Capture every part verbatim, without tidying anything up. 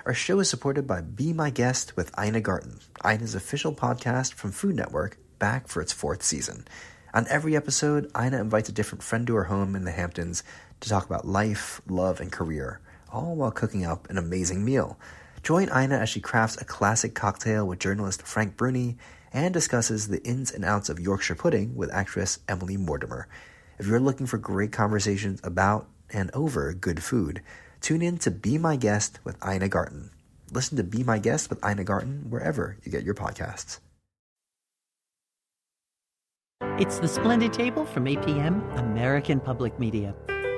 Our show is supported by Be My Guest with Ina Garten, Ina's official podcast from Food Network, back for its fourth season. On every episode, Ina invites a different friend to her home in the Hamptons to talk about life, love, and career, all while cooking up an amazing meal. Join Ina as she crafts a classic cocktail with journalist Frank Bruni and discusses the ins and outs of Yorkshire pudding with actress Emily Mortimer. If you're looking for great conversations about and over good food, tune in to Be My Guest with Ina Garten. Listen to Be My Guest with Ina Garten wherever you get your podcasts. It's The Splendid Table from A P M, American Public Media.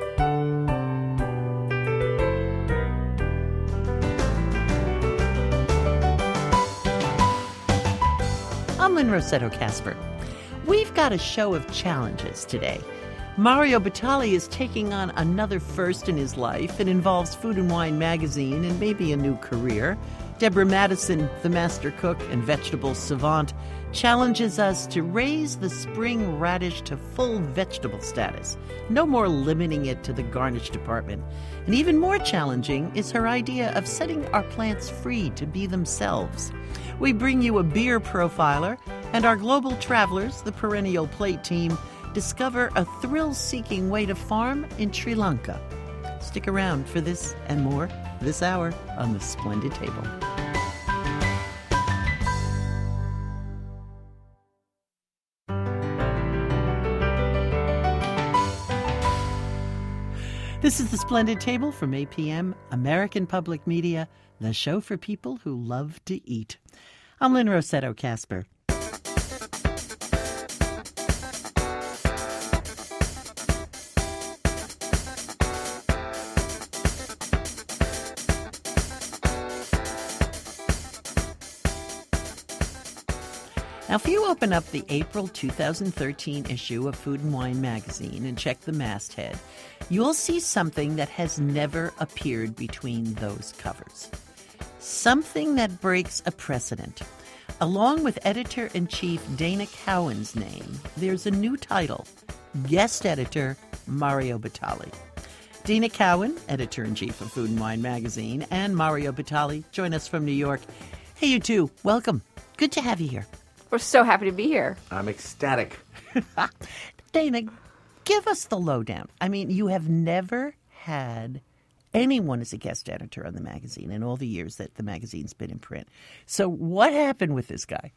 I'm Lynn Rossetto Kasper. We've got a show of challenges today. Mario Batali is taking on another first in his life. It involves Food and Wine magazine and maybe a new career. Deborah Madison, the master cook and vegetable savant, challenges us to raise the spring radish to full vegetable status. No more limiting it to the garnish department. And even more challenging is her idea of setting our plants free to be themselves. We bring you a beer profiler, and our global travelers, the Perennial Plate team, discover a thrill-seeking way to farm in Sri Lanka. Stick around for this and more this hour on The Splendid Table. This is The Splendid Table from A P M, American Public Media, the show for people who love to eat. I'm Lynn Rossetto Kasper. Now, if you open up the April two thousand thirteen issue of Food and Wine magazine and check the masthead, you'll see something that has never appeared between those covers. Something that breaks a precedent. Along with editor-in-chief Dana Cowan's name, there's a new title, Guest Editor Mario Batali. Dana Cowan, editor-in-chief of Food and Wine magazine, and Mario Batali join us from New York. Hey, you two, welcome. Good to have you here. We're so happy to be here. I'm ecstatic. Dana, give us the lowdown. I mean, you have never had anyone as a guest editor on the magazine in all the years that the magazine's been in print. So what happened with this guy?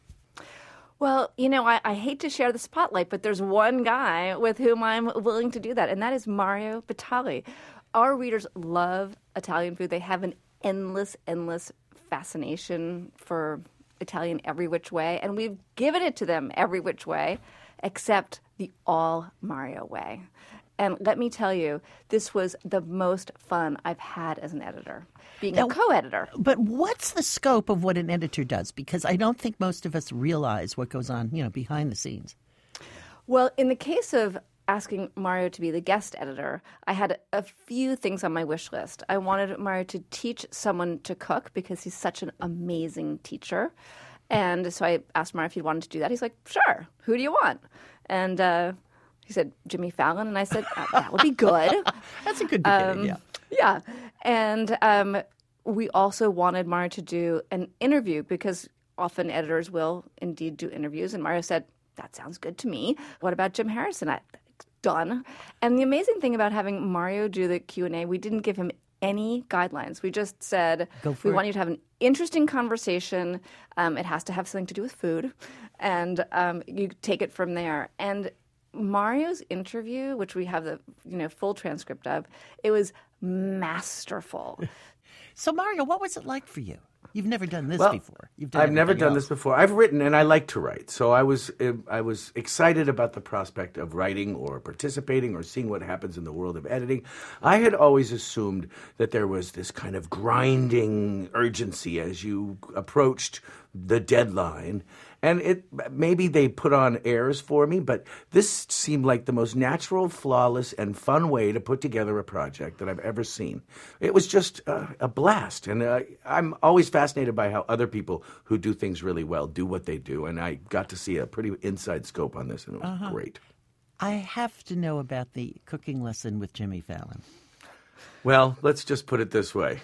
Well, you know, I, I hate to share the spotlight, but there's one guy with whom I'm willing to do that, and that is Mario Batali. Our readers love Italian food. They have an endless, endless fascination for Italian every which way, and we've given it to them every which way, except the all Mario way. And let me tell you, this was the most fun I've had as an editor, being now, a co-editor. But what's the scope of what an editor does? Because I don't think most of us realize what goes on, you know, behind the scenes. Well, in the case of asking Mario to be the guest editor, I had a few things on my wish list. I wanted Mario to teach someone to cook because he's such an amazing teacher. And so I asked Mario if he wanted to do that. He's like, sure, who do you want? And uh, he said, Jimmy Fallon. And I said, oh, that would be good. That's a good beginning, um, yeah. Yeah. And um, we also wanted Mario to do an interview because often editors will indeed do interviews. And Mario said, that sounds good to me. What about Jim Harrison? I, done. And the amazing thing about having Mario do the Q and A, we didn't give him any guidelines. We just said, we it. want you to have an interesting conversation. Um, it has to have something to do with food. And um, you take it from there. And Mario's interview, which we have the you know full transcript of, it was masterful. So, Mario, what was it like for you? You've never done this well, before. You've done I've never done else. this before. I've written, and I like to write. So I was I was excited about the prospect of writing or participating or seeing what happens in the world of editing. I had always assumed that there was this kind of grinding urgency as you approached the deadline. And it maybe they put on airs for me, but this seemed like the most natural, flawless, and fun way to put together a project that I've ever seen. It was just uh, a blast. And uh, I'm always fascinated by how other people who do things really well do what they do. And I got to see a pretty inside scope on this, and it was uh-huh. great. I have to know about the cooking lesson with Jimmy Fallon. Well, let's just put it this way.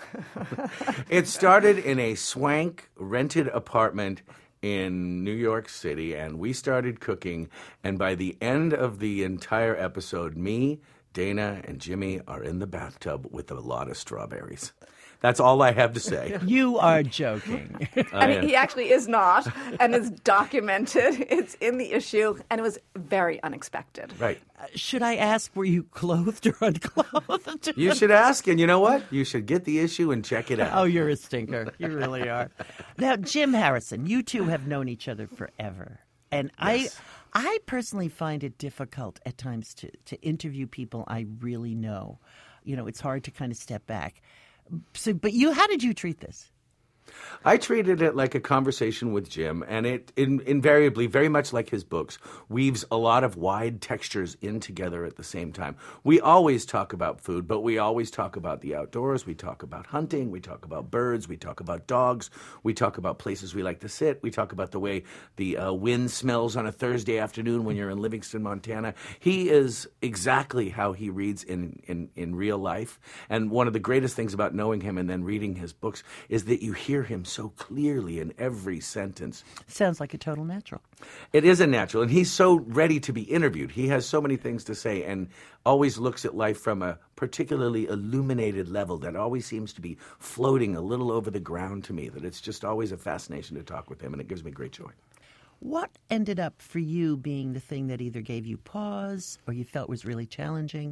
It started in a swank rented apartment in New York City, and we started cooking. And by the end of the entire episode, me, Dana, and Jimmy are in the bathtub with a lot of strawberries. That's all I have to say. You are joking. I mean, he actually is not, and it's documented. It's in the issue, and it was very unexpected. Right. Uh, should I ask, were you clothed or unclothed? You should ask, and you know what? You should get the issue and check it out. Oh, you're a stinker. You really are. Now, Jim Harrison, you two have known each other forever. And Yes. I I personally find it difficult at times to, to interview people I really know. You know, it's hard to kind of step back. So, but you, how did you treat this? I treated it like a conversation with Jim, and it in, invariably, very much like his books, weaves a lot of wide textures in together at the same time. We always talk about food, but we always talk about the outdoors. We talk about hunting. We talk about birds. We talk about dogs. We talk about places we like to sit. We talk about the way the uh, wind smells on a Thursday afternoon when you're in Livingston, Montana. He is exactly how he reads in, in, in real life. And one of the greatest things about knowing him and then reading his books is that you hear him so clearly in every sentence. Sounds like a total natural. It is a natural, and he's so ready to be interviewed. He has so many things to say and always looks at life from a particularly illuminated level that always seems to be floating a little over the ground to me, that it's just always a fascination to talk with him, and it gives me great joy. What ended up for you being the thing that either gave you pause or you felt was really challenging?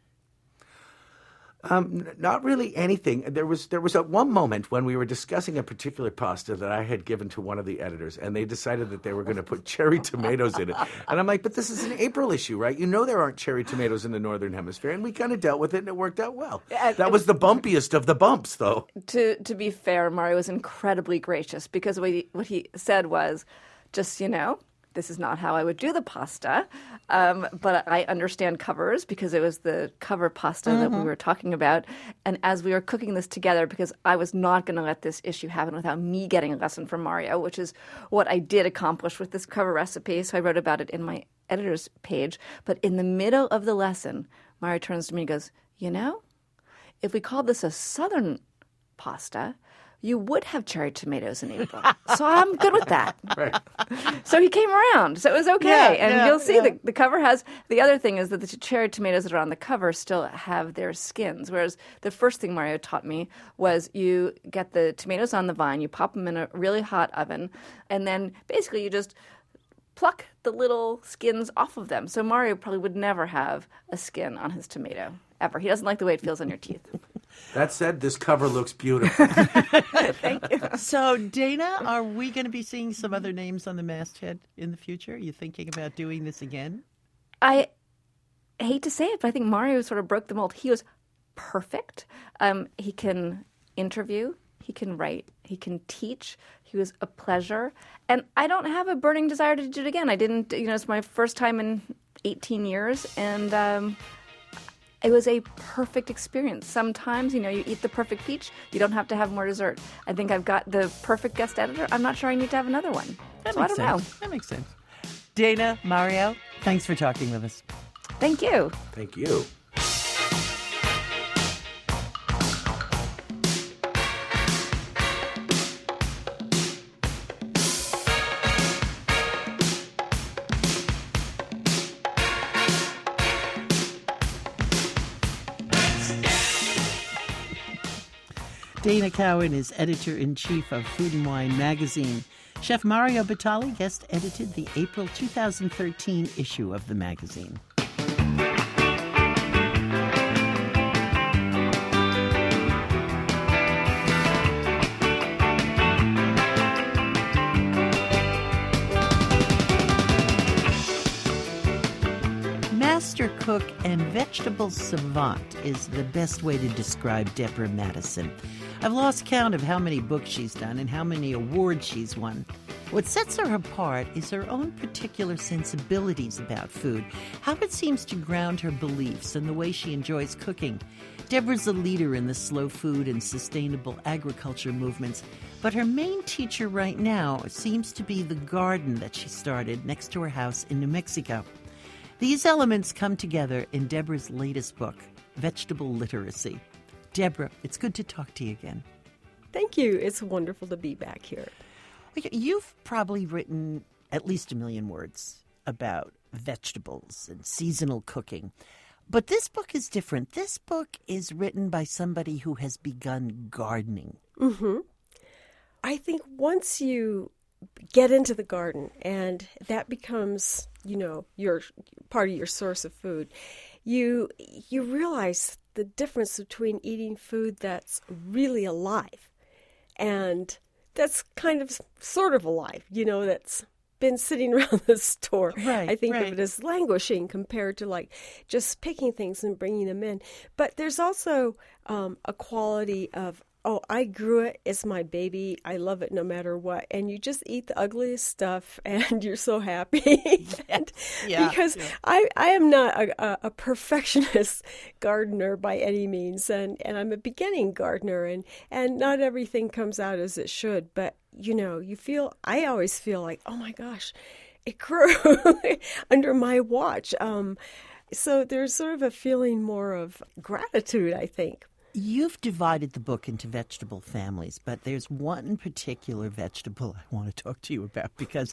Um, n- not really anything. There was there was at one moment when we were discussing a particular pasta that I had given to one of the editors, and they decided that they were going to put cherry tomatoes in it. And I'm like, but this is an April issue, right? You know there aren't cherry tomatoes in the Northern Hemisphere, and we kind of dealt with it, and it worked out well. Yeah, that it was the bumpiest of the bumps, though. To to be fair, Mario was incredibly gracious because what he, what he said was, just, you know, this is not how I would do the pasta, um, but I understand covers because it was the cover pasta mm-hmm. that we were talking about. And as we were cooking this together, because I was not going to let this issue happen without me getting a lesson from Mario, which is what I did accomplish with this cover recipe. So I wrote about it in my editor's page. But in the middle of the lesson, Mario turns to me and goes, you know, if we called this a Southern pasta, you would have cherry tomatoes in April. So I'm good with that. Right. So he came around. So it was okay. Yeah, and yeah, you'll see yeah. the, the cover has, the other thing is that the cherry tomatoes that are on the cover still have their skins. Whereas the first thing Mario taught me was you get the tomatoes on the vine, you pop them in a really hot oven, and then basically you just pluck the little skins off of them. So Mario probably would never have a skin on his tomato, ever. He doesn't like the way it feels on your teeth. That said, this cover looks beautiful. Thank you. So, Dana, are we going to be seeing some other names on the masthead in the future? Are you thinking about doing this again? I hate to say it, but I think Mario sort of broke the mold. He was perfect. Um, he can interview. He can write. He can teach. He was a pleasure. And I don't have a burning desire to do it again. I didn't, you know, it's my first time in eighteen years. And um, it was a perfect experience. Sometimes, you know, you eat the perfect peach. You don't have to have more dessert. I think I've got the perfect guest editor. I'm not sure I need to have another one. That so makes I don't sense. know. That makes sense. Dana, Mario, thanks for talking with us. Thank you. Thank you. Dana Cowan is editor-in-chief of Food and Wine magazine. Chef Mario Batali guest edited the April two thousand thirteen issue of the magazine. Master cook and vegetable savant is the best way to describe Deborah Madison. I've lost count of how many books she's done and how many awards she's won. What sets her apart is her own particular sensibilities about food, how it seems to ground her beliefs and the way she enjoys cooking. Deborah's a leader in the slow food and sustainable agriculture movements, but her main teacher right now seems to be the garden that she started next to her house in New Mexico. These elements come together in Deborah's latest book, Vegetable Literacy. Deborah, it's good to talk to you again. Thank you. It's wonderful to be back here. You've probably written at least a million words about vegetables and seasonal cooking. But this book is different. This book is written by somebody who has begun gardening. Mm-hmm. I think once you get into the garden and that becomes, you know, your part of your source of food, you you realize the difference between eating food that's really alive and that's kind of sort of alive, you know, that's been sitting around the store. Right, I think right. of it as languishing compared to like just picking things and bringing them in. But there's also um, a quality of, oh, I grew it. It's my baby. I love it no matter what. And you just eat the ugliest stuff and you're so happy. and, yeah, because yeah. I, I am not a, a perfectionist gardener by any means. And, and I'm a beginning gardener. And, and not everything comes out as it should. But, you know, you feel, I always feel like, oh my gosh, it grew under my watch. Um, so there's sort of a feeling more of gratitude, I think. You've divided the book into vegetable families, but there's one particular vegetable I want to talk to you about because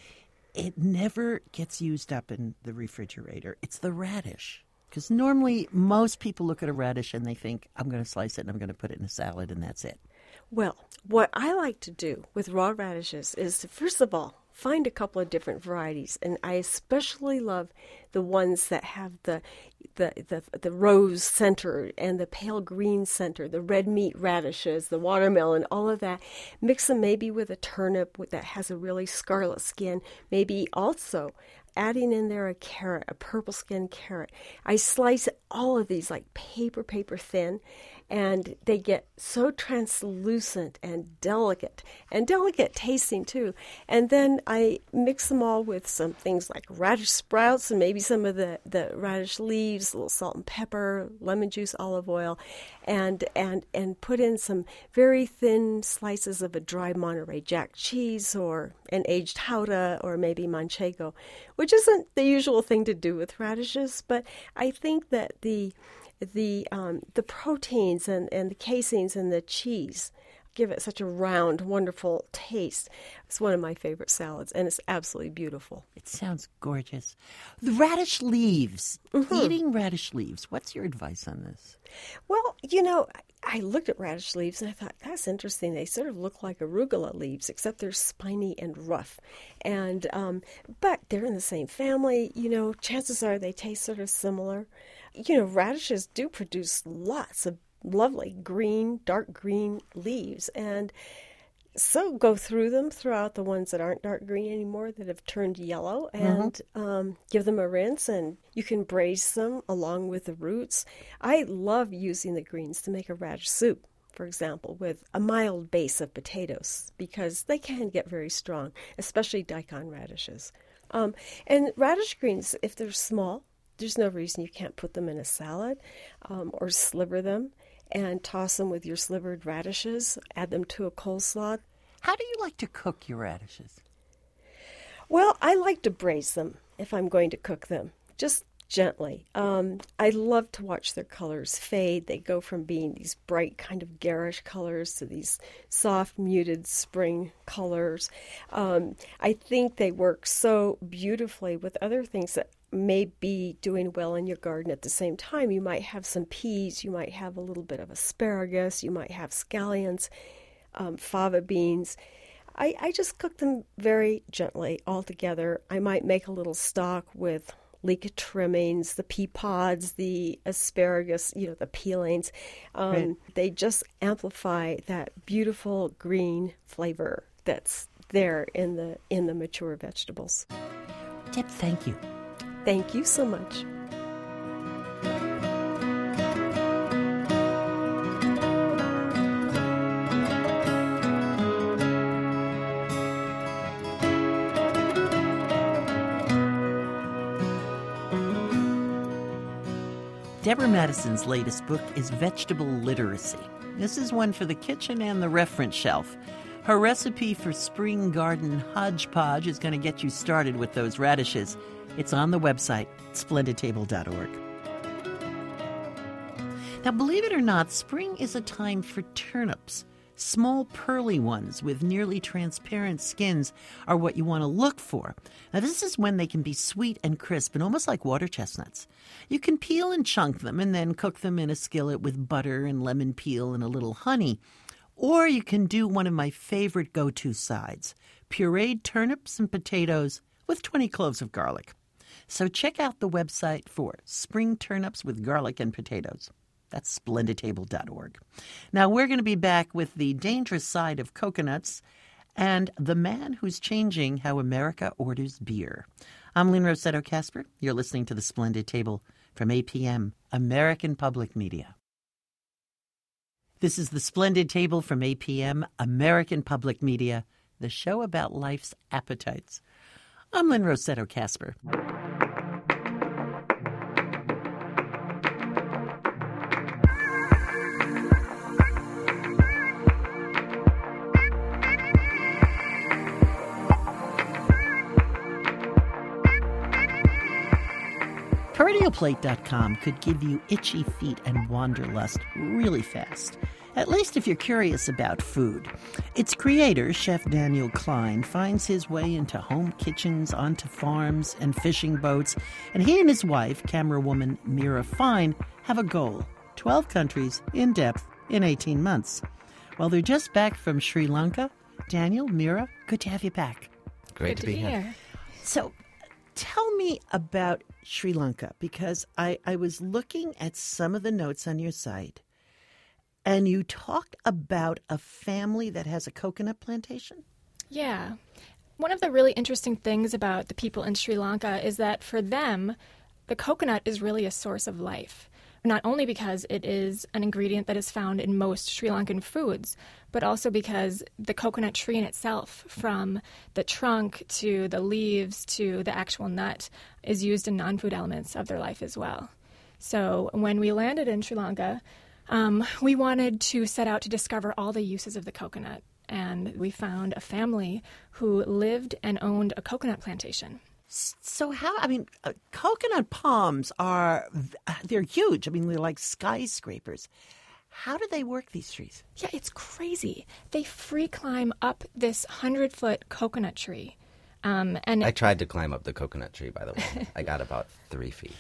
it never gets used up in the refrigerator. It's the radish. Because normally most people look at a radish and they think, I'm going to slice it and I'm going to put it in a salad and that's it. Well, what I like to do with raw radishes is to, first of all, find a couple of different varieties. And I especially love the ones that have the the the, the rose center and the pale green center, the red meat radishes, the watermelon, all of that. Mix them maybe with a turnip that has a really scarlet skin, maybe also adding in there a carrot, a purple skinned carrot. I slice all of these like paper, paper thin, and they get so translucent and delicate, and delicate tasting too. And then I mix them all with some things like radish sprouts and maybe some of the, the radish leaves, a little salt and pepper, lemon juice, olive oil, and and and put in some very thin slices of a dry Monterey Jack cheese or an aged Gouda or maybe Manchego, which isn't the usual thing to do with radishes, but I think that the the um, the proteins and, and the casings and the cheese give it such a round, wonderful taste. It's one of my favorite salads, and it's absolutely beautiful. It sounds gorgeous. The radish leaves, Mm-hmm. eating radish leaves. What's your advice on this? Well, you know, I looked at radish leaves and I thought, that's interesting. They sort of look like arugula leaves, except they're spiny and rough. And um, but they're in the same family. You know, chances are they taste sort of similar. You know, radishes do produce lots of lovely green, dark green leaves. And so go through them throughout the ones that aren't dark green anymore that have turned yellow and mm-hmm. um, give them a rinse, and you can braise them along with the roots. I love using the greens to make a radish soup, for example, with a mild base of potatoes because they can get very strong, especially daikon radishes. Um, and radish greens, if they're small, there's no reason you can't put them in a salad um, or sliver them and toss them with your slivered radishes, add them to a coleslaw. How do you like to cook your radishes? Well, I like to braise them if I'm going to cook them, just gently. Um, I love to watch their colors fade. They go from being these bright kind of garish colors to these soft, muted spring colors. Um, I think they work so beautifully with other things that may be doing well in your garden at the same time. You might have some peas, you might have a little bit of asparagus, you might have scallions, um, fava beans. I, I just cook them very gently all together. I might make a little stock with leek trimmings, the pea pods, the asparagus, you know, the peelings. Um, right. They just amplify that beautiful green flavor that's there in the in the mature vegetables. Deb, thank you. Thank you so much. Deborah Madison's latest book is Vegetable Literacy. This is one for the kitchen and the reference shelf. Her recipe for spring garden hodgepodge is going to get you started with those radishes. It's on the website, splendid table dot org. Now, believe it or not, spring is a time for turnips. Small pearly ones with nearly transparent skins are what you want to look for. Now, this is when they can be sweet and crisp and almost like water chestnuts. You can peel and chunk them and then cook them in a skillet with butter and lemon peel and a little honey. Or you can do one of my favorite go-to sides, pureed turnips and potatoes with twenty cloves of garlic. So check out the website for spring turnips with garlic and potatoes. That's splendid table dot org. Now, we're going to be back with the dangerous side of coconuts and the man who's changing how America orders beer. I'm Lynn Rossetto Kasper. You're listening to The Splendid Table from A P M, American Public Media. This is The Splendid Table from A P M, American Public Media, the show about life's appetites. I'm Lynn Rossetto Kasper. Perennial Plate dot com could give you itchy feet and wanderlust really fast, at least if you're curious about food. Its creator, Chef Daniel Klein, finds his way into home kitchens, onto farms and fishing boats, and he and his wife, camerawoman Mira Fine, have a goal: twelve countries in depth in eighteen months. While they're just back from Sri Lanka, Daniel, Mira, good to have you back. Great Good to be here. So, tell me about Sri Lanka, because I, I was looking at some of the notes on your site, and you talk about a family that has a coconut plantation. Yeah. One of the really interesting things about the people in Sri Lanka is that for them, the coconut is really a source of life. Not only because it is an ingredient that is found in most Sri Lankan foods, but also because the coconut tree in itself, from the trunk to the leaves to the actual nut, is used in non-food elements of their life as well. So when we landed in Sri Lanka, um, we wanted to set out to discover all the uses of the coconut. And we found a family who lived and owned a coconut plantation. So how, I mean, uh, coconut palms are, they're huge. I mean, they're like skyscrapers. How do they work, these trees? Yeah, it's crazy. They free climb up this hundred-foot coconut tree. Um, and I tried to climb up the coconut tree, by the way. I got about three feet.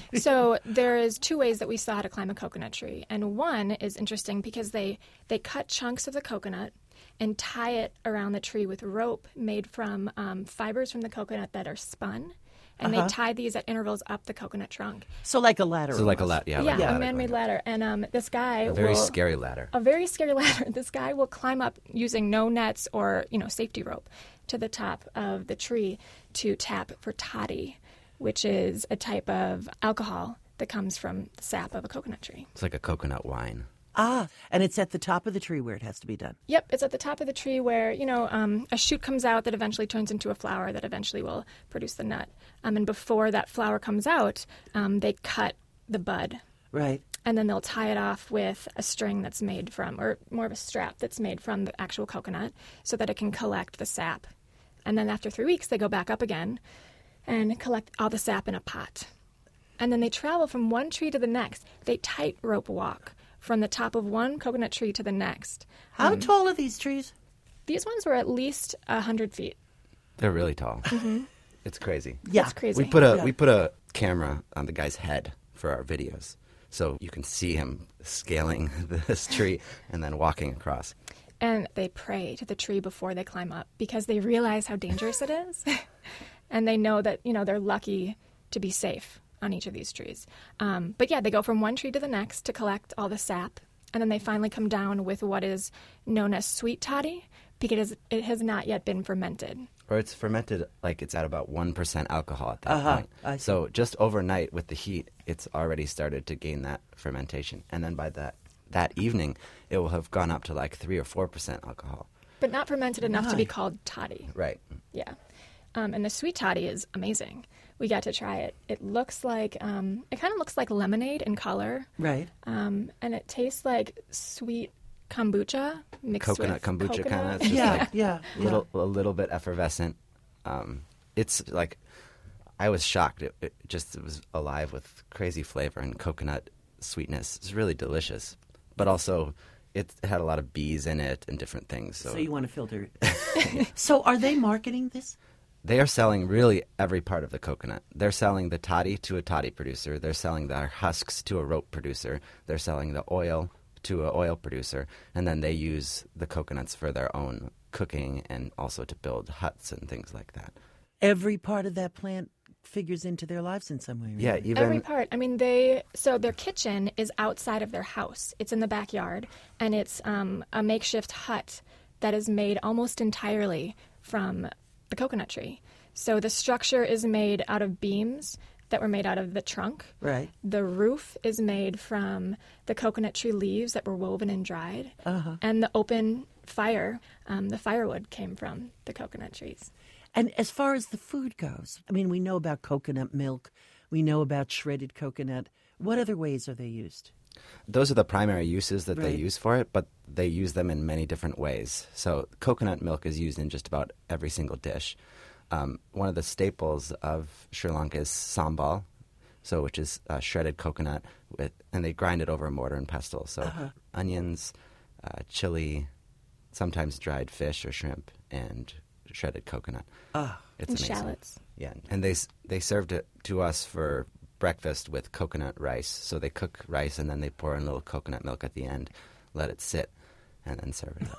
So there is two ways that we saw how to climb a coconut tree. And one is interesting because they, they cut chunks of the coconut and tie it around the tree with rope made from um, fibers from the coconut that are spun. And Uh-huh. they tie these at intervals up the coconut trunk. So like a ladder. So like a almost. ladder, yeah. Yeah, like a a ladder man-made going up. ladder. And um, this guy A very will, scary ladder. a very scary ladder. This guy will climb up using no nets or, you know, safety rope to the top of the tree to tap for toddy, which is a type of alcohol that comes from the sap of a coconut tree. It's like a coconut wine. Ah, and it's at the top of the tree where it has to be done. Yep, it's at the top of the tree where, you know, um, a shoot comes out that eventually turns into a flower that eventually will produce the nut. Um, and before that flower comes out, um, they cut the bud. Right. And then they'll tie it off with a string that's made from, or more of a strap that's made from the actual coconut so that it can collect the sap. And then after three weeks, they go back up again and collect all the sap in a pot. And then they travel from one tree to the next. They tightrope walk from the top of one coconut tree to the next. How tall are these trees? These ones were at least one hundred feet. They're really tall. It's crazy. Yeah. It's crazy. We put a Yeah. we put a camera on the guy's head for our videos, so you can see him scaling this tree and then walking across. And they pray to the tree before they climb up because they realize how dangerous it is. And they know that, you know, they're lucky to be safe on each of these trees. Um, but yeah, they go from one tree to the next to collect all the sap. And then they finally come down with what is known as sweet toddy because it has not yet been fermented. Or it's fermented like it's at about one percent alcohol at that Uh-huh. point. I see. So just overnight with the heat, it's already started to gain that fermentation. And then by that, that evening, it will have gone up to like three or four percent alcohol. But not fermented enough to be My. called toddy. Right. Yeah. Um, and the sweet toddy is amazing. We got to try it. It looks like, um, it kind of looks like lemonade in color. Right. Um, and it tastes like sweet kombucha mixed Coconut with kombucha coconut. kind of. It's just Yeah, like yeah, a little, a little bit effervescent. Um, it's like, I was shocked. It, it just it was alive with crazy flavor and coconut sweetness. It's really delicious. But also, it had a lot of bees in it and different things. So, So you want to filter it. So are they marketing this? they are selling really every part of the coconut. They're selling the toddy to a toddy producer. They're selling their husks to a rope producer. They're selling the oil to an oil producer. And then they use the coconuts for their own cooking and also to build huts and things like that. Every part of that plant figures into their lives in some way, right? Yeah, even Every part. I mean, they so their kitchen is outside of their house. It's in the backyard, and it's um, a makeshift hut that is made almost entirely from the coconut tree. So the structure is made out of beams that were made out of the trunk. Right. The roof is made from the coconut tree leaves that were woven and dried. Uh-huh. And the open fire, um, the firewood came from the coconut trees. And as far as the food goes, I mean, we know about coconut milk. We know about shredded coconut. What other ways are they used? those are the primary uses that they Right. use for it, but they use them in many different ways. So coconut milk is used in just about every single dish. Um, one of the staples of Sri Lanka is sambal, so which is uh, shredded coconut, with, and they grind it over a mortar and pestle. So Uh-huh. onions, uh, chili, sometimes dried fish or shrimp, and shredded coconut. Ah. It's And amazing. shallots. Yeah, and they s- they served it to us for breakfast with coconut rice. So they cook rice and then they pour in a little coconut milk at the end, let it sit, and then serve it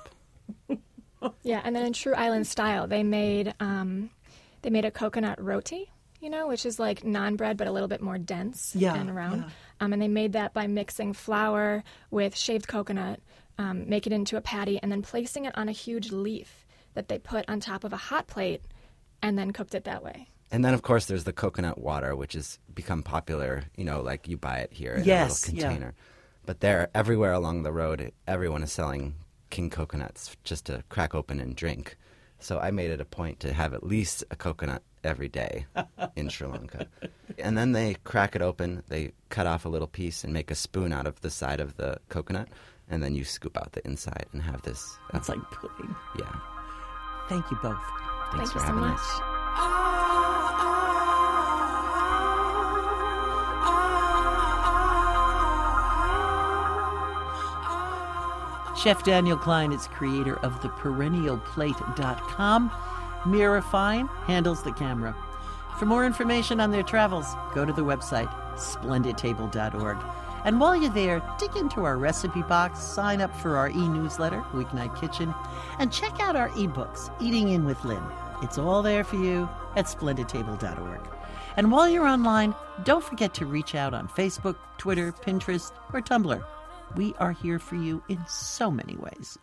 up. Yeah, and then in true island style, they made um, they made a coconut roti, you know, which is like naan bread but a little bit more dense Yeah, and round. yeah. Um, and they made that by mixing flour with shaved coconut, um, make it into a patty, and then placing it on a huge leaf that they put on top of a hot plate, and then cooked it that way. And then, of course, there's the coconut water, which has become popular, you know, like you buy it here in Yes, a little yeah. container. But there, everywhere along the road, everyone is selling king coconuts just to crack open and drink. So I made it a point to have at least a coconut every day in Sri Lanka. And then they crack it open, they cut off a little piece and make a spoon out of the side of the coconut, and then you scoop out the inside and have this. uh, It's like pudding. yeah. Thank you both. Thanks Thank for you so having much. us. Chef Daniel Klein is creator of the perennial plate dot com. Mira Fine handles the camera. For more information on their travels, go to the website splendid table dot org. And while you're there, dig into our recipe box, sign up for our e-newsletter, Weeknight Kitchen, and check out our ebooks, Eating In with Lynn. It's all there for you at splendid table dot org. And while you're online, don't forget to reach out on Facebook, Twitter, Pinterest, or Tumblr. We are here for you in so many ways.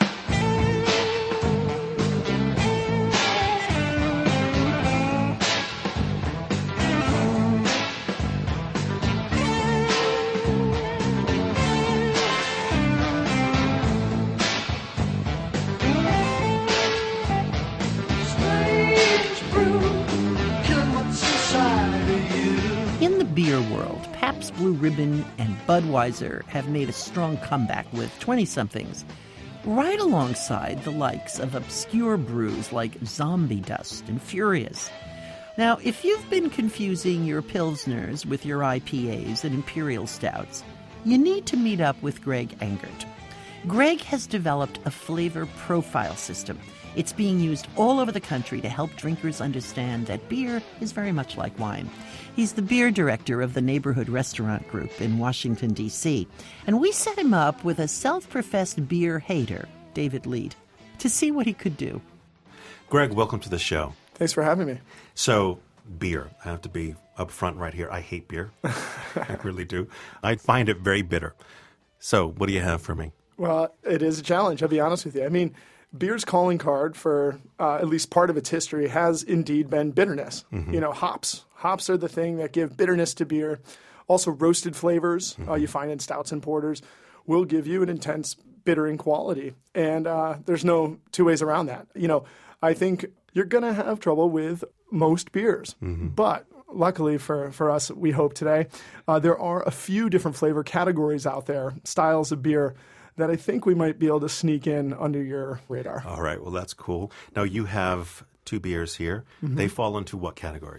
In the beer world, Pabst Blue Ribbon and Budweiser have made a strong comeback with twenty-somethings, right alongside the likes of obscure brews like Zombie Dust and Furious. Now, if you've been confusing your Pilsners with your I P As and Imperial Stouts, you need to meet up with Greg Engert. Greg has developed a flavor profile system. It's being used all over the country to help drinkers understand that beer is very much like wine. He's the beer director of the Neighborhood Restaurant Group in Washington, D C, and we set him up with a self-professed beer hater, David Lead, to see what he could do. Greg, welcome to the show. Thanks for having me. So, beer. I have to be upfront right here. I hate beer. I really do. I find it very bitter. So, what do you have for me? Well, it is a challenge, I'll be honest with you. I mean, beer's calling card for uh, at least part of its history has indeed been bitterness. Mm-hmm. You know, hops. Hops are the thing that give bitterness to beer. Also, roasted flavors mm-hmm. uh, you find in stouts and porters will give you an intense bittering quality. And uh, there's no two ways around that. You know, I think you're going to have trouble with most beers. Mm-hmm. But luckily for, for us, we hope today, uh, there are a few different flavor categories out there, styles of beer, that I think we might be able to sneak in under your radar. All right. Well, that's cool. Now, you have two beers here. Mm-hmm. They fall into what categories?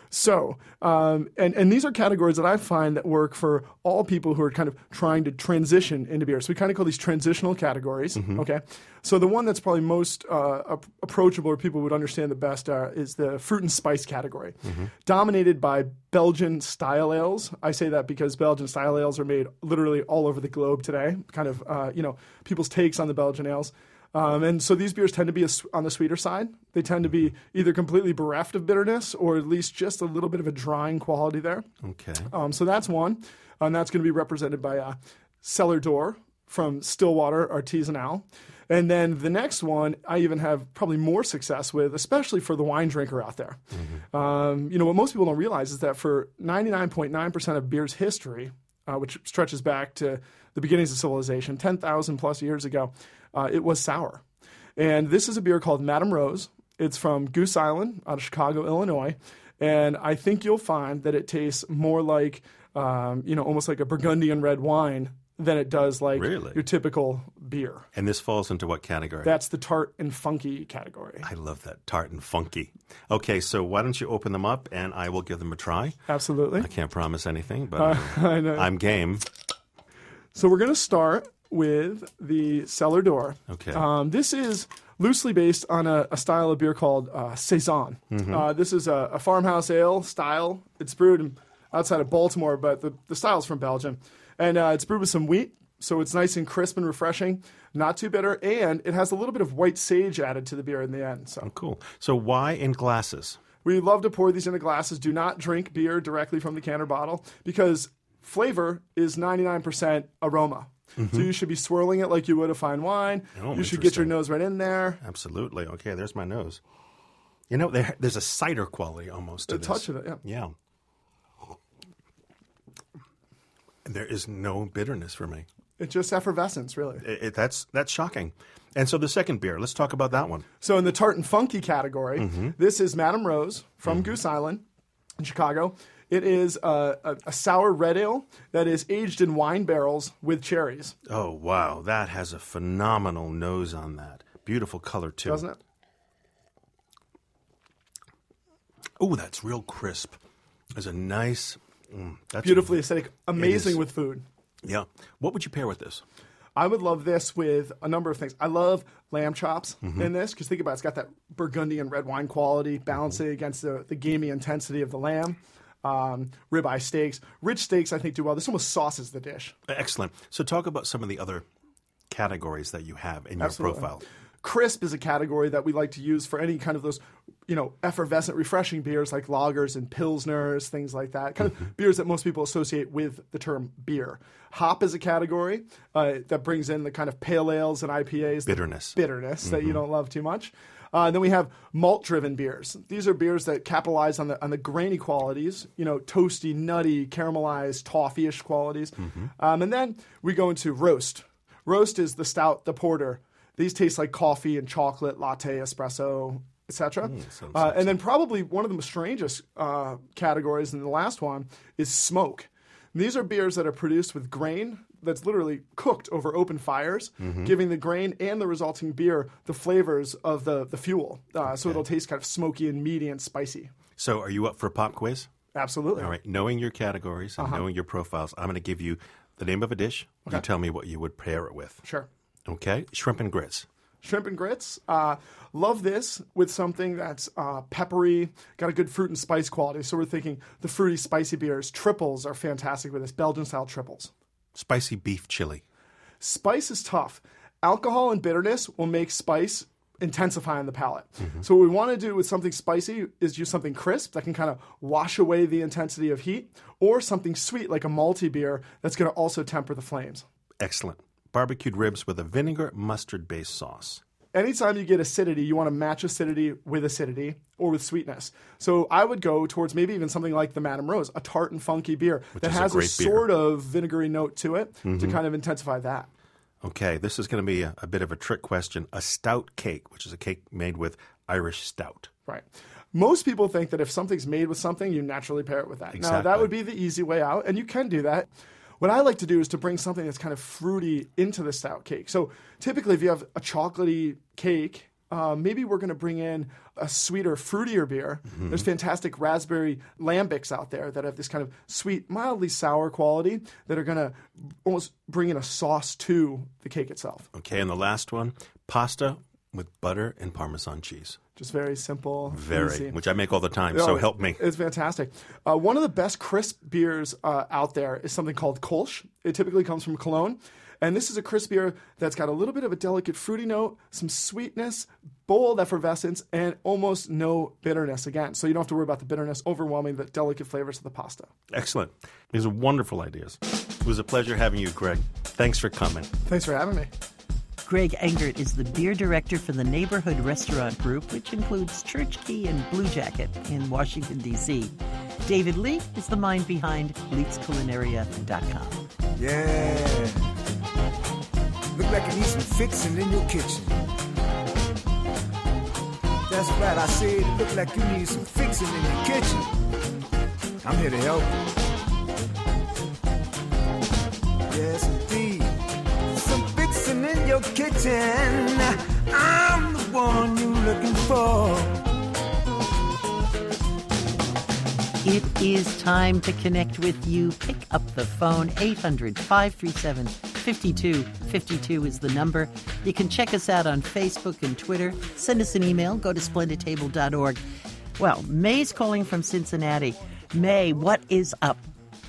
So, um, and, and these are categories that I find that work for all people who are kind of trying to transition into beer. So we kind of call these transitional categories, Mm-hmm. okay? So the one that's probably most uh, ap- approachable or people would understand the best uh, is the fruit and spice category, Mm-hmm. dominated by Belgian style ales. I say that because Belgian style ales are made literally all over the globe today, kind of, uh, you know, people's takes on the Belgian ales. Um, and so these beers tend to be a s on the sweeter side. They tend to be either completely bereft of bitterness or at least just a little bit of a drying quality there. Okay. Um, so that's one. And that's going to be represented by uh, Cellar Door from Stillwater Artisanal. And then the next one I even have probably more success with, especially for the wine drinker out there. Mm-hmm. Um, you know, what most people don't realize is that for ninety-nine point nine percent of beer's history, uh, which stretches back to the beginnings of civilization, ten thousand plus years ago, uh, it was sour. And this is a beer called Madame Rose. It's from Goose Island out of Chicago, Illinois. And I think you'll find that it tastes more like, um, you know, almost like a Burgundian red wine than it does like Really? your typical beer. And this falls into what category? That's the tart and funky category. I love that, tart and funky. Okay, so why don't you open them up and I will give them a try. Absolutely. I can't promise anything, but Uh, I'm, I know. I'm game. So we're going to start with the Cellar Door. Okay. Um, this is loosely based on a, a style of beer called uh, Saison. Mm-hmm. Uh, this is a, a farmhouse ale style. It's brewed in, outside of Baltimore, but the, the style's from Belgium. And uh, it's brewed with some wheat, so it's nice and crisp and refreshing, not too bitter, and it has a little bit of white sage added to the beer in the end. So Cool. So why in glasses? we love to pour these into glasses. Do not drink beer directly from the can or bottle because flavor is ninety-nine percent aroma. So you should be swirling it like you would a fine wine. Oh, you should get your interesting. nose right in there. Absolutely. Okay, there's my nose. You know, there, there's a cider quality almost to A this. touch of it, yeah. Yeah. There is no bitterness for me. It's just effervescence, really. It, it, that's that's shocking. And so the second beer, let's talk about that one. So in the tart and funky category, Mm-hmm. this is Madame Rose from Goose Island in Chicago. It is a, a, a sour red ale that is aged in wine barrels with cherries, Oh, wow. That has a phenomenal nose on that. Beautiful color, too. doesn't it? Oh, that's real crisp. There's a nice... Mm, that's Beautifully acidic, amazing is. with food. Yeah. What would you pair with this? I would love this with a number of things. I love lamb chops Mm-hmm. in this because think about it, it's got that Burgundian red wine quality, balancing against the, the gamey intensity of the lamb. Um, ribeye steaks, rich steaks, I think do well. This almost sauces the dish. Excellent. So talk about some of the other categories that you have in your Absolutely. profile. Crisp is a category that we like to use for any kind of those, you know, effervescent, refreshing beers like lagers and pilsners, things like that. Kind of beers that most people associate with the term beer. Hop is a category uh, that brings in the kind of pale ales and I P As. the Bitterness. Bitterness that you don't love too much. Uh, and then we have malt-driven beers. These are beers that capitalize on the on the grainy qualities, you know, toasty, nutty, caramelized, toffee-ish qualities. Um, and then we go into roast. Roast is the stout, the porter. These taste like coffee and chocolate, latte, espresso, et cetera. sounds uh, and then probably one of the strangest uh, categories, and the last one, is smoke. And these are beers that are produced with grain that's literally cooked over open fires, giving the grain and the resulting beer the flavors of the, the fuel. Uh, So it'll taste kind of smoky and meaty and spicy. So are you up for a pop quiz? Absolutely. All right. Knowing your categories and knowing your profiles, I'm going to give you the name of a dish. You tell me what you would pair it with. Sure. Okay? Shrimp and grits. Shrimp and grits. Uh, love this with something that's uh, peppery, got a good fruit and spice quality. So we're thinking the fruity, spicy beers. Triples are fantastic with this, Belgian-style triples. Spicy beef chili. Spice is tough. Alcohol and bitterness will make spice intensify on the palate. So what we want to do with something spicy is use something crisp that can kind of wash away the intensity of heat, or something sweet like a malty beer that's going to also temper the flames. Excellent. Barbecued ribs with a vinegar mustard-based sauce. Anytime you get acidity, you want to match acidity with acidity or with sweetness. So I would go towards maybe even something like the Madame Rose, a tart and funky beer that is a has a, great beer. sort of vinegary note to it to kind of intensify that. Okay, this is going to be a, a bit of a trick question. A stout cake, which is a cake made with Irish stout. Right. Most people think that if something's made with something, you naturally pair it with that. Now, Exactly. that would be the easy way out, and you can do that. What I like to do is to bring something that's kind of fruity into the stout cake. So typically, if you have a chocolatey cake Uh, maybe we're going to bring in a sweeter, fruitier beer. Mm-hmm. There's fantastic raspberry lambics out there that have this kind of sweet, mildly sour quality that are going to almost bring in a sauce to the cake itself. Okay, and the last one, pasta with butter and Parmesan cheese. Just very simple, Very, easy. which I make all the time, Oh, so help me. It's fantastic. Uh, one of the best crisp beers uh, out there is something called Kolsch. It typically comes from Cologne. And this is a crisp beer that's got a little bit of a delicate fruity note, some sweetness, bold effervescence, and almost no bitterness again. So you don't have to worry about the bitterness overwhelming the delicate flavors of the pasta. Excellent. These are wonderful ideas. It was a pleasure having you, Greg. Thanks for coming. Thanks for having me. Greg Engert is the beer director for the Neighborhood Restaurant Group, which includes Church Key and Blue Jacket in Washington, D C David Lee is the mind behind Leets Culinaria dot com. Yeah. Look like you need some fixing in your kitchen. That's right, I said it look like you need some fixing in your kitchen. I'm here to help you. Yes, indeed. Some fixing in your kitchen. I'm the one you're looking for. It is time to connect with you. Pick up the phone. eight hundred, five three seven, five two five two is the number. You can check us out on Facebook and Twitter. Send us an email. Go to splendid table dot org. Well, May's calling from Cincinnati. May, what is up?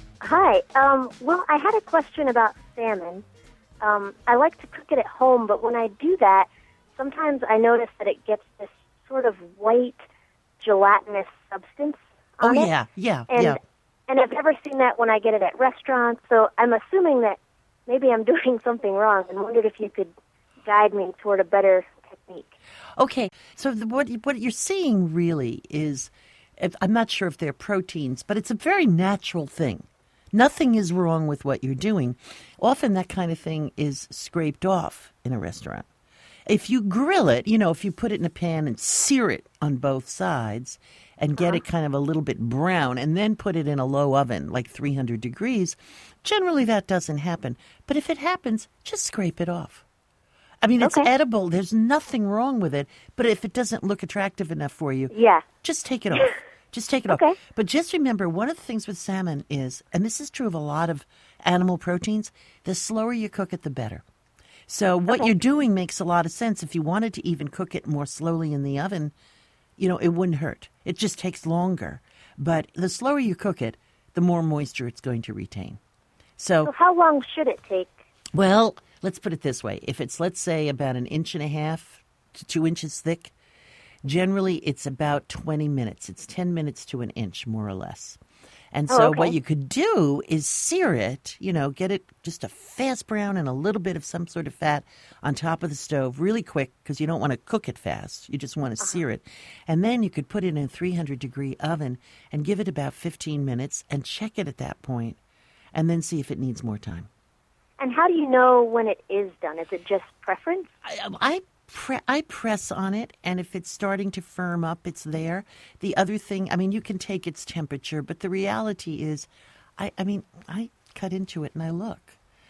Hi. Um, well, I had a question about salmon. Um, I like to cook it at home, but when I do that, sometimes I notice that it gets this sort of white, gelatinous substance Oh, on it. yeah, yeah, and, yeah. And I've never seen that when I get it at restaurants, so I'm assuming that maybe I'm doing something wrong and wondered if you could guide me toward a better technique. Okay, so the, what what you're seeing really is, if, I'm not sure if they're proteins, but it's a very natural thing. Nothing is wrong with what you're doing. Often that kind of thing is scraped off in a restaurant. If you grill it, you know, if you put it in a pan and sear it on both sides and get Uh-huh. it kind of a little bit brown and then put it in a low oven, like three hundred degrees, generally that doesn't happen. But if it happens, just scrape it off. I mean, it's Okay. edible. There's nothing wrong with it. But if it doesn't look attractive enough for you, Yeah. just take it off. Just take it Okay. off. But just remember, one of the things with salmon is, and this is true of a lot of animal proteins, the slower you cook it, the better. So what Okay. you're doing makes a lot of sense. If you wanted to even cook it more slowly in the oven, you know, it wouldn't hurt. It just takes longer. But the slower you cook it, the more moisture it's going to retain. So So, how long should it take? well, let's put it this way. If it's, let's say, about an inch and a half to two inches thick, generally it's about twenty minutes. It's ten minutes to an inch, more or less. And Oh, so okay. what you could do is sear it, you know, get it just a fast brown and a little bit of some sort of fat on top of the stove really quick because you don't want to cook it fast. You just want to sear it. And then you could put it in a three hundred degree oven and give it about fifteen minutes and check it at that point and then see if it needs more time. And how do you know when it is done? Is it just preference? I, I, pre- I press on it, and if it's starting to firm up, it's there. The other thing, I mean, you can take its temperature, but the reality is, I, I mean, I cut into it and I look.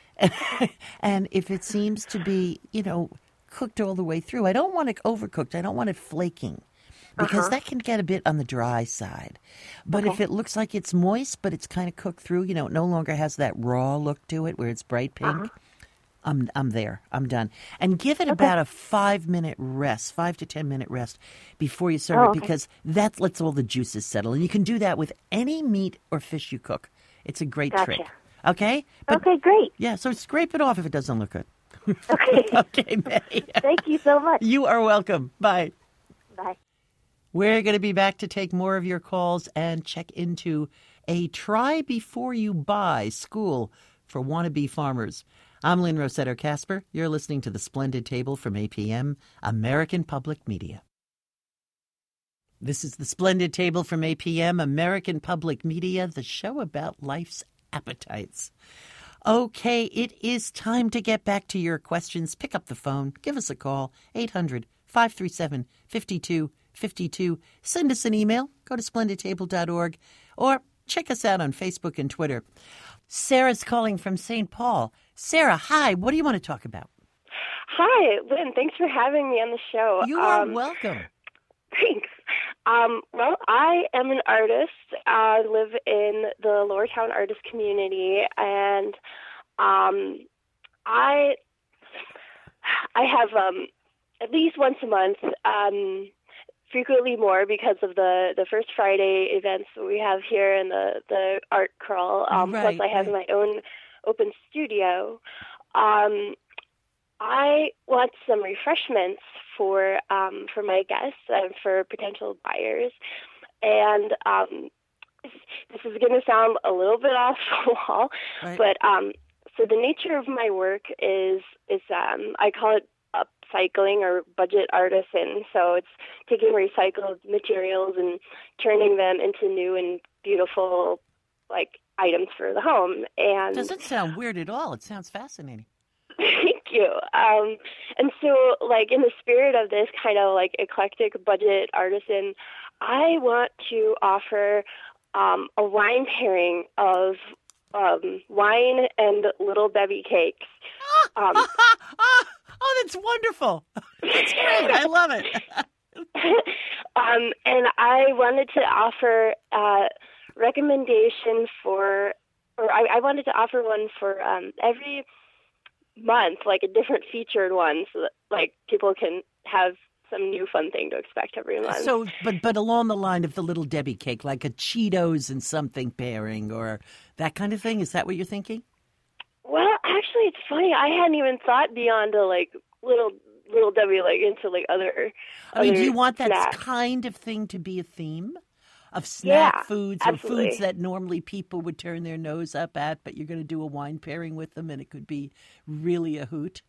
And if it seems to be, you know, cooked all the way through, I don't want it overcooked. I don't want it flaking. Because Uh-huh. that can get a bit on the dry side. But if it looks like it's moist, but it's kind of cooked through, you know, it no longer has that raw look to it where it's bright pink, Uh-huh. I'm I'm there. I'm done. And give it about a five minute rest, five to ten minute rest before you serve Oh, it, okay. because that lets all the juices settle. And you can do that with any meat or fish you cook. It's a great Gotcha. trick. Okay? But, Okay, great. yeah, so scrape it off if it doesn't look good. Okay. Okay, May. Thank you so much. You are welcome. Bye. Bye. We're going to be back to take more of your calls and check into a try before you buy school for wannabe farmers. I'm Lynn Rossetto Casper. You're listening to The Splendid Table from A P M, American Public Media. This is The Splendid Table from A P M, American Public Media, the show about life's appetites. Okay, it is time to get back to your questions. Pick up the phone. Give us a call, eight hundred, five three seven, five two five two. Send us an email. Go to splendid table dot org or check us out on Facebook and Twitter. Sarah's calling from Saint Paul. Sarah, hi. What do you want to talk about? Hi, Lynn. Thanks for having me on the show. You are um, welcome. Thanks. Um, well, I am an artist. I live in the Lower Town artist community, and um, I I have um, at least once a month, um, frequently more because of the, the First Friday events that we have here in the, the art crawl. Um, Right, plus, I have right. my own open studio. Um, I want some refreshments for um, for my guests and for potential buyers, and um, this, this is going to sound a little bit off the wall, Right. but um, so the nature of my work is is um, I call it upcycling or budget artisan. So it's taking recycled materials and turning them into new and beautiful like items for the home. And Doesn't sound weird at all. It sounds fascinating. Thank you. Um, and so, like, in the spirit of this kind of, like, eclectic budget artisan, I want to offer um, a wine pairing of um, wine and Little Debbie cakes. Um, Oh, that's wonderful. That's great. I love it. um, and I wanted to offer uh, recommendation for, or I, I wanted to offer one for um, every month, like a different featured one, so that like people can have some new fun thing to expect every month. So, but but along the line of the Little Debbie cake, like a Cheetos and something pairing or that kind of thing. Is that what you're thinking? Well, actually, it's funny. I hadn't even thought beyond to like little little Debbie, like into like other. I mean, do other you want that snacks. kind of thing to be a theme of snack Yeah, foods or absolutely. foods that normally people would turn their nose up at, but you're going to do a wine pairing with them, and it could be really a hoot?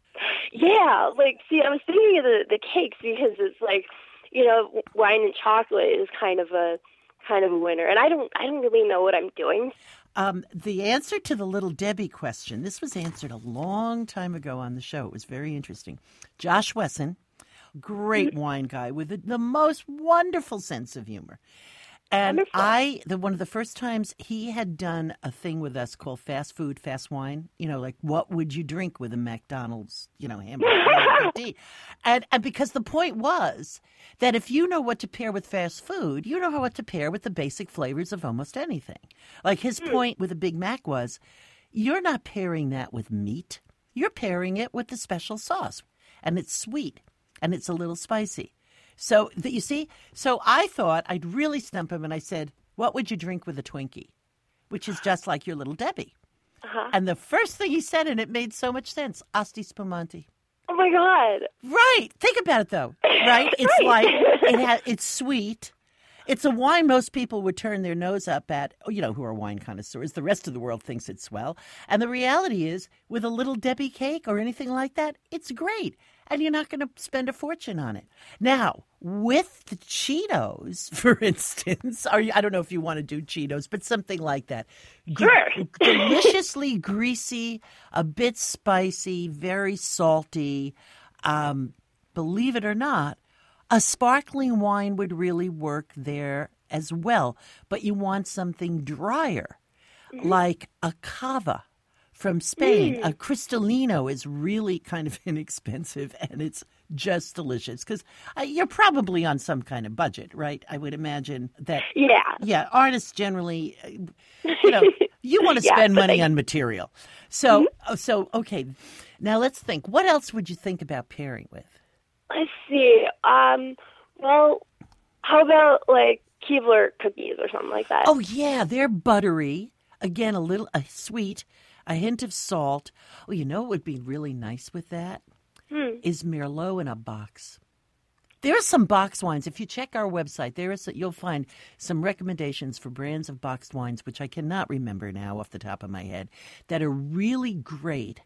Yeah, like see, I was thinking of the the cakes because it's like, you know, wine and chocolate is kind of a kind of a winner, and I don't I don't really know what I'm doing. Um, the answer to the Little Debbie question, this was answered a long time ago on the show. It was very interesting. Josh Wesson, great wine guy with the, the most wonderful sense of humor. And Wonderful. I, the one of the first times he had done a thing with us called Fast Food, Fast Wine, you know, like what would you drink with a McDonald's, you know, hamburger? or tea? and, and because the point was that if you know what to pair with fast food, you know what to pair with the basic flavors of almost anything. Like his point with a Big Mac was, you're not pairing that with meat. You're pairing it with the special sauce. And it's sweet and it's a little spicy. So, that you see, so I thought I'd really stump him, and I said, what would you drink with a Twinkie? Which is just like your Little Debbie. Uh-huh. And the first thing he said, and it made so much sense, Asti Spumante. Oh my God! Right. Think about it, though. Right? It's Right. like, it ha- it's sweet. It's a wine most people would turn their nose up at, you know, who are wine connoisseurs. The rest of the world thinks it's swell. And the reality is, with a Little Debbie cake or anything like that, it's great. And you're not going to spend a fortune on it. Now, with the Cheetos, for instance, or I don't know if you want to do Cheetos, but something like that. Sure. Deliciously greasy, a bit spicy, very salty. Um, believe it or not, a sparkling wine would really work there as well. But you want something drier, Mm-hmm. like a cava from Spain. Mm. A Cristalino is really kind of inexpensive, and it's just delicious because uh, you're probably on some kind of budget, right? I would imagine that. Yeah. Yeah, artists generally, uh, you know, you want to Yeah, spend but money they- on material. So, oh, so okay. Now let's think. What else would you think about pairing with? Let's see. Um, well, how about like Keebler cookies or something like that? Oh yeah, they're buttery. Again, a little a sweet, a hint of salt. Oh, you know what would be really nice with that Hmm. is Merlot in a box. There are some box wines. If you check our website, there is you'll find some recommendations for brands of boxed wines, which I cannot remember now off the top of my head, that are really great.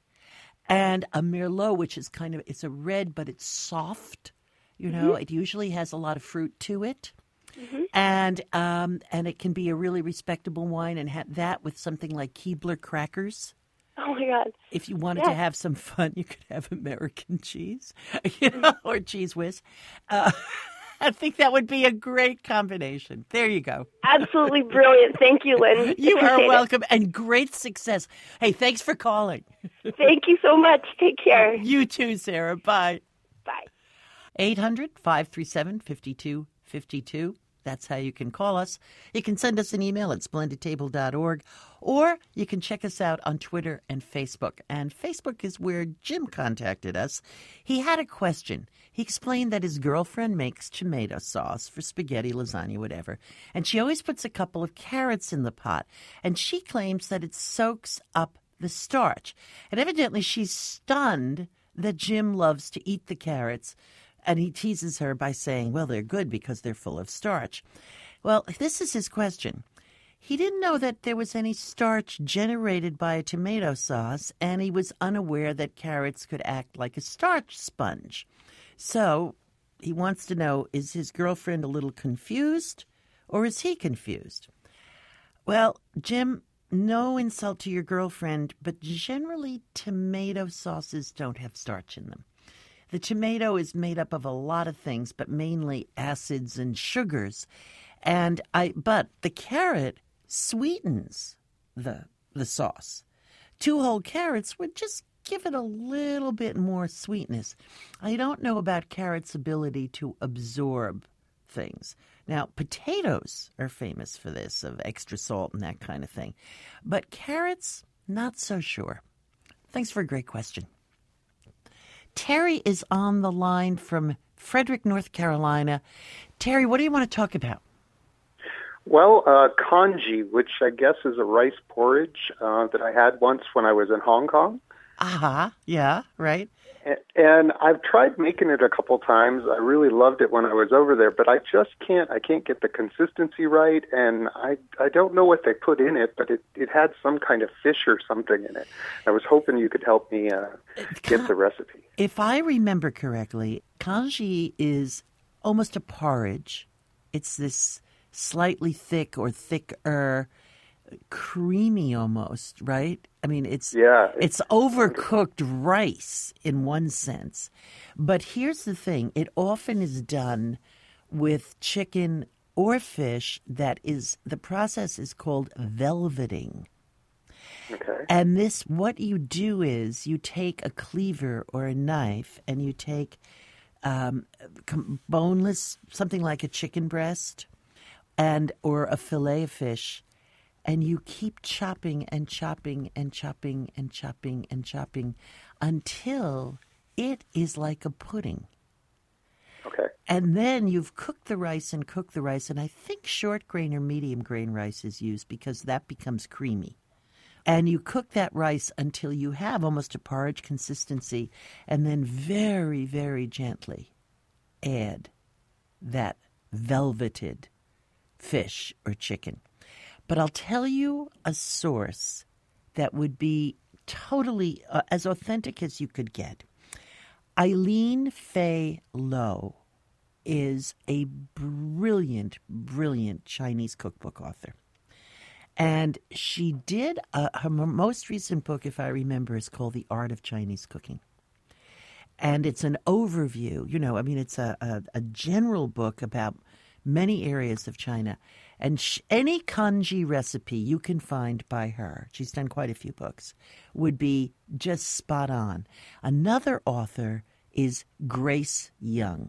And a Merlot, which is kind of, it's a red, but it's soft. You know, Mm-hmm. it usually has a lot of fruit to it. Mm-hmm. And um, and it can be a really respectable wine, and have that with something like Keebler crackers. Oh my God. If you wanted Yeah. to have some fun, you could have American cheese, you know, or Cheese Whiz. Uh, I think that would be a great combination. There you go. Absolutely brilliant. Thank you, Lynn. You are Appreciate it. welcome, and great success. Hey, thanks for calling. Thank you so much. Take care. You too, Sarah. Bye. Bye. eight hundred, five three seven, five two five two. That's how you can call us. You can send us an email at splendid table dot org, or you can check us out on Twitter and Facebook. And Facebook is where Jim contacted us. He had a question. He explained that his girlfriend makes tomato sauce for spaghetti, lasagna, whatever, and she always puts a couple of carrots in the pot, and she claims that it soaks up the starch. And evidently she's stunned that Jim loves to eat the carrots, and he teases her by saying, well, they're good because they're full of starch. Well, this is his question. He didn't know that there was any starch generated by a tomato sauce, and he was unaware that carrots could act like a starch sponge. So he wants to know, is his girlfriend a little confused, or is he confused? Well, Jim, no insult to your girlfriend, but generally tomato sauces don't have starch in them. The tomato is made up of a lot of things, but mainly acids and sugars. And I, but the carrot sweetens the the sauce. Two whole carrots would just give it a little bit more sweetness. I don't know about carrots' ability to absorb things. Now, potatoes are famous for this, of extra salt and that kind of thing. But carrots, not so sure. Thanks for a great question. Terry is on the line from Frederick, North Carolina. Terry, what do you want to talk about? Well, uh, congee, which I guess is a rice porridge uh, that I had once when I was in Hong Kong. Uh-huh. Yeah, right. And I've tried making it a couple times. I really loved it when I was over there, but I just can't. I can't get the consistency right, and I I don't know what they put in it, but it, it had some kind of fish or something in it. I was hoping you could help me uh, get the recipe. If I remember correctly, congee is almost a porridge. It's this slightly thick or thicker, creamy almost, right? I mean, it's yeah, it's, it's overcooked rice in one sense. But here's the thing. It often is done with chicken or fish that is, the process is called velveting. Okay. And this, what you do is you take a cleaver or a knife and you take um, boneless, something like a chicken breast and or a fillet of fish, and you keep chopping and chopping and chopping and chopping and chopping until it is like a pudding. Okay. And then you've cooked the rice and cooked the rice, and I think short grain or medium grain rice is used because that becomes creamy. And you cook that rice until you have almost a porridge consistency, and then very, very gently add that velveted fish or chicken. But I'll tell you a source that would be totally uh, as authentic as you could get. Eileen Fay Low is a brilliant, brilliant Chinese cookbook author. And she did, uh, her most recent book, if I remember, is called The Art of Chinese Cooking. And it's an overview, you know, I mean, it's a, a, a general book about many areas of China. And sh- any congee recipe you can find by her, she's done quite a few books, would be just spot on. Another author is Grace Young.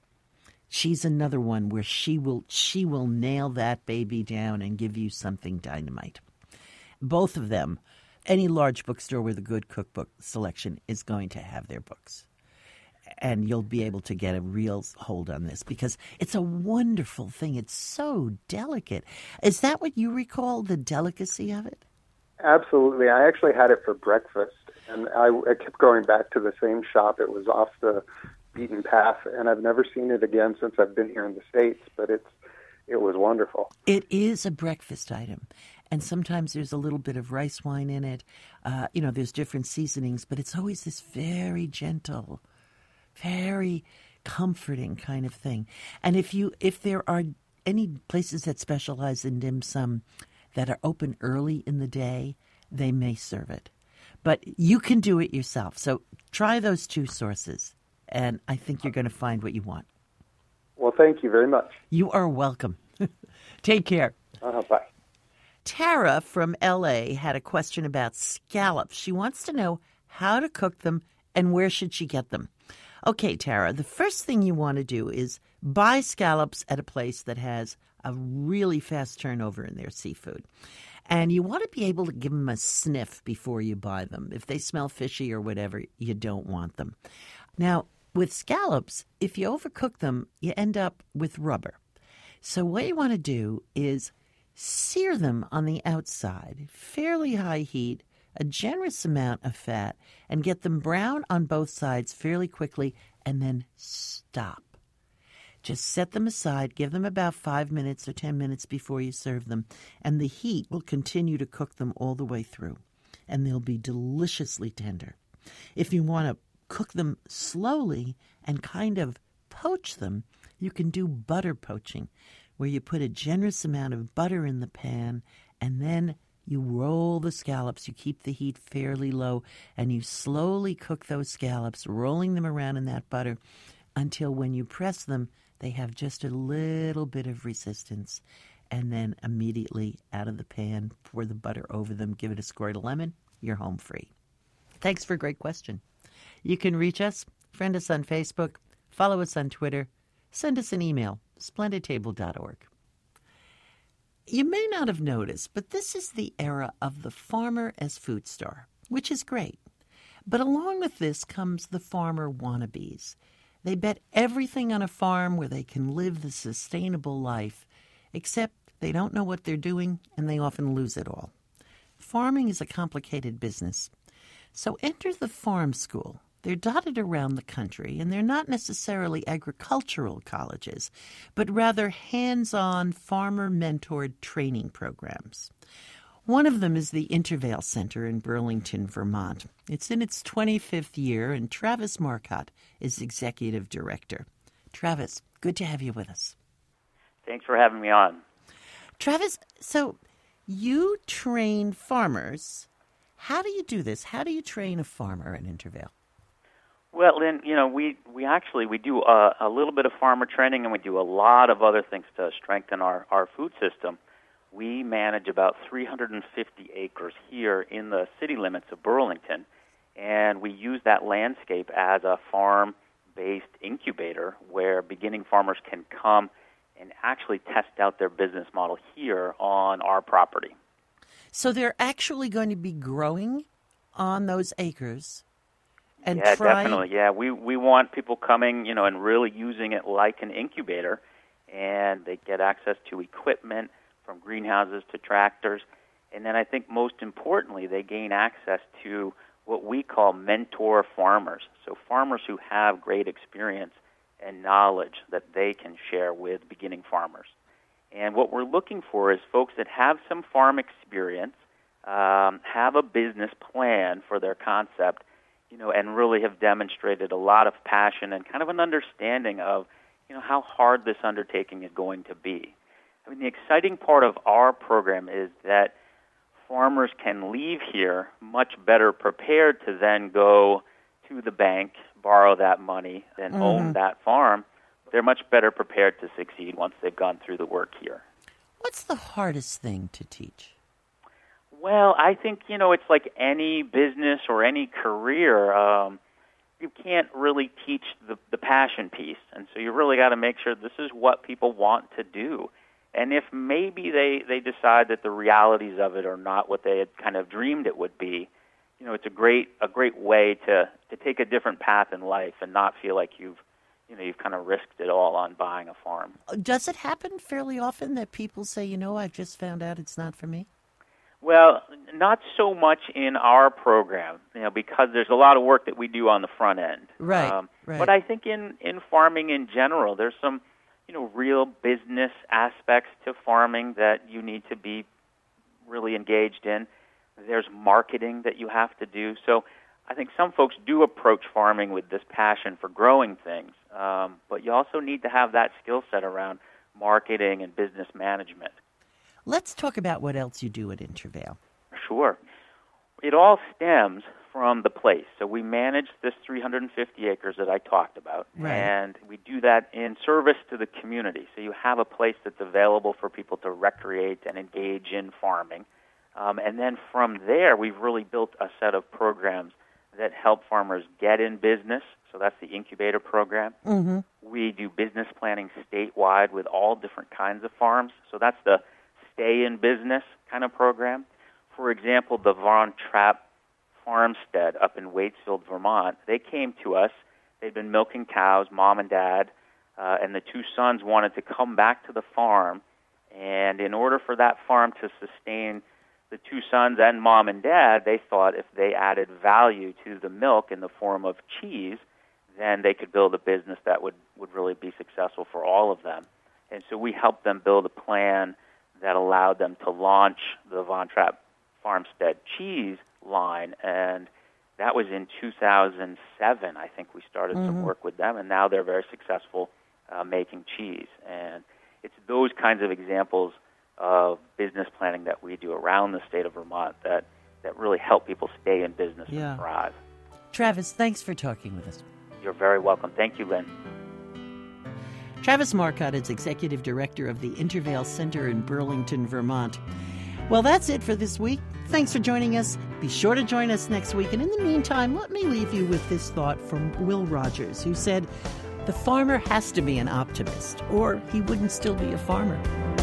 She's another one where she will she will nail that baby down and give you something dynamite. Both of them, any large bookstore with a good cookbook selection is going to have their books. And you'll be able to get a real hold on this because it's a wonderful thing. It's so delicate. Is that what you recall, the delicacy of it? Absolutely. I actually had it for breakfast, and I, I kept going back to the same shop. It was off the beaten path, and I've never seen it again since I've been here in the States, but it's it was wonderful. It is a breakfast item, and sometimes there's a little bit of rice wine in it. Uh, you know, there's different seasonings, but it's always this very gentle, very comforting kind of thing. And if you if there are any places that specialize in dim sum that are open early in the day, they may serve it. But you can do it yourself. So try those two sources, and I think you're going to find what you want. Well, thank you very much. You are welcome. Take care. Uh, bye. Tara from L A had a question about scallops. She wants to know how to cook them and where should she get them. Okay, Tara, the first thing you want to do is buy scallops at a place that has a really fast turnover in their seafood. And you want to be able to give them a sniff before you buy them. If they smell fishy or whatever, you don't want them. Now, with scallops, if you overcook them, you end up with rubber. So what you want to do is sear them on the outside, fairly high heat, a generous amount of fat, and get them brown on both sides fairly quickly, and then stop. Just set them aside, give them about five minutes or ten minutes before you serve them, and the heat will continue to cook them all the way through, and they'll be deliciously tender. If you want to cook them slowly and kind of poach them, you can do butter poaching, where you put a generous amount of butter in the pan, and then you roll the scallops. You keep the heat fairly low, and you slowly cook those scallops, rolling them around in that butter until when you press them, they have just a little bit of resistance. And then immediately out of the pan, pour the butter over them, give it a squirt of lemon, you're home free. Thanks for a great question. You can reach us, friend us on Facebook, follow us on Twitter, send us an email, splendid table dot org. You may not have noticed, but this is the era of the farmer as food star, which is great. But along with this comes the farmer wannabes. They bet everything on a farm where they can live the sustainable life, except they don't know what they're doing and they often lose it all. Farming is a complicated business. So enter the farm school. They're dotted around the country, and they're not necessarily agricultural colleges, but rather hands-on farmer-mentored training programs. One of them is the Intervale Center in Burlington, Vermont. It's in its twenty-fifth year, and Travis Marcotte is executive director. Travis, good to have you with us. Thanks for having me on. Travis, so you train farmers. How do you do this? How do you train a farmer at Intervale? Well, Lynn, you know, we, we actually, we do a, a little bit of farmer training, and we do a lot of other things to strengthen our, our food system. We manage about three hundred fifty acres here in the city limits of Burlington, and we use that landscape as a farm-based incubator where beginning farmers can come and actually test out their business model here on our property. So they're actually going to be growing on those acres and yeah, trying... definitely. Yeah, we, we want people coming, you know, and really using it like an incubator, and they get access to equipment, from greenhouses to tractors. And then I think most importantly, they gain access to what we call mentor farmers. So farmers who have great experience and knowledge that they can share with beginning farmers. And what we're looking for is folks that have some farm experience, um, have a business plan for their concept, you know, and really have demonstrated a lot of passion and kind of an understanding of, you know, how hard this undertaking is going to be. I mean, the exciting part of our program is that farmers can leave here much better prepared to then go to the bank, borrow that money, then mm-hmm. own that farm. They're much better prepared to succeed once they've gone through the work here. What's the hardest thing to teach? Well, I think, you know, it's like any business or any career. Um, you can't really teach the, the passion piece, and so you really got to make sure this is what people want to do. And if maybe they, they decide that the realities of it are not what they had kind of dreamed it would be, you know, it's a great a great way to, to take a different path in life and not feel like you've you know you've kind of risked it all on buying a farm. Does it happen fairly often that people say, you know, I've just found out it's not for me? Well, not so much in our program, you know, because there's a lot of work that we do on the front end. Right. Um, right. But I think in, in farming in general, there's some you know, real business aspects to farming that you need to be really engaged in. There's marketing that you have to do. So I think some folks do approach farming with this passion for growing things, um, but you also need to have that skill set around marketing and business management. Let's talk about what else you do at Intervale. Sure. It all stems from the place. So we manage this three hundred fifty acres that I talked about, Right. and we do that in service to the community. So you have a place that's available for people to recreate and engage in farming. Um, and then from there, we've really built a set of programs that help farmers get in business. So that's the incubator program. Mm-hmm. We do business planning statewide with all different kinds of farms. So that's the stay in business kind of program. For example, the Von Trapp Farmstead up in Waitsfield, Vermont, they came to us. They'd been milking cows, mom and dad, uh, and the two sons wanted to come back to the farm. And in order for that farm to sustain the two sons and mom and dad, they thought if they added value to the milk in the form of cheese, then they could build a business that would, would really be successful for all of them. And so we helped them build a plan that allowed them to launch the Von Trapp Farmstead cheese line, and that was in two thousand seven. I think we started Mm-hmm. some work with them, and now they're very successful uh, making cheese. And it's those kinds of examples of business planning that we do around the state of Vermont that, that really help people stay in business Yeah. and thrive. Travis, thanks for talking with us. You're very welcome. Thank you, Lynn. Travis Marcotte is Executive Director of the Intervale Center in Burlington, Vermont. Well, that's it for this week. Thanks for joining us. Be sure to join us next week. And in the meantime, let me leave you with this thought from Will Rogers, who said, "The farmer has to be an optimist, or he wouldn't still be a farmer."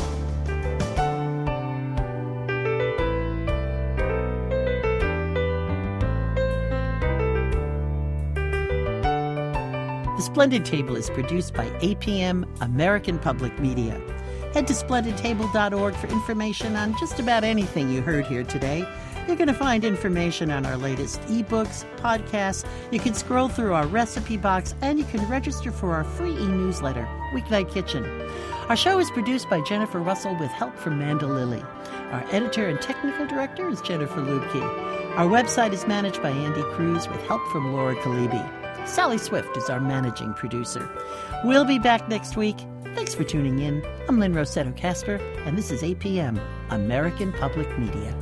The Splendid Table is produced by A P M American Public Media. Head to splendid table dot org for information on just about anything you heard here today. You're going to find information on our latest ebooks, podcasts. You can scroll through our recipe box, and you can register for our free e-newsletter, Weeknight Kitchen. Our show is produced by Jennifer Russell with help from Manda Lilly. Our editor and technical director is Jennifer Lubke. Our website is managed by Andy Cruz with help from Laura Kalibi. Sally Swift is our managing producer. We'll be back next week. Thanks for tuning in. I'm Lynn Rossetto Kasper, and this is A P M, American Public Media.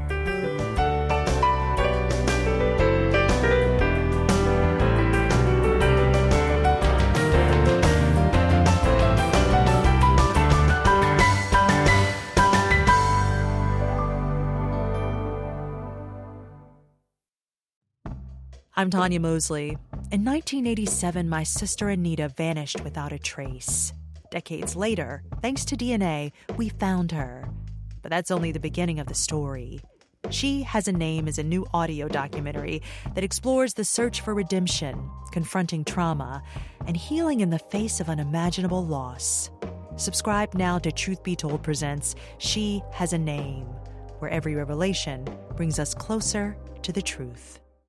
I'm Tanya Mosley. In nineteen eighty-seven, my sister Anita vanished without a trace. Decades later, thanks to D N A, we found her. But that's only the beginning of the story. She Has a Name is a new audio documentary that explores the search for redemption, confronting trauma, and healing in the face of unimaginable loss. Subscribe now to Truth Be Told presents She Has a Name, where every revelation brings us closer to the truth.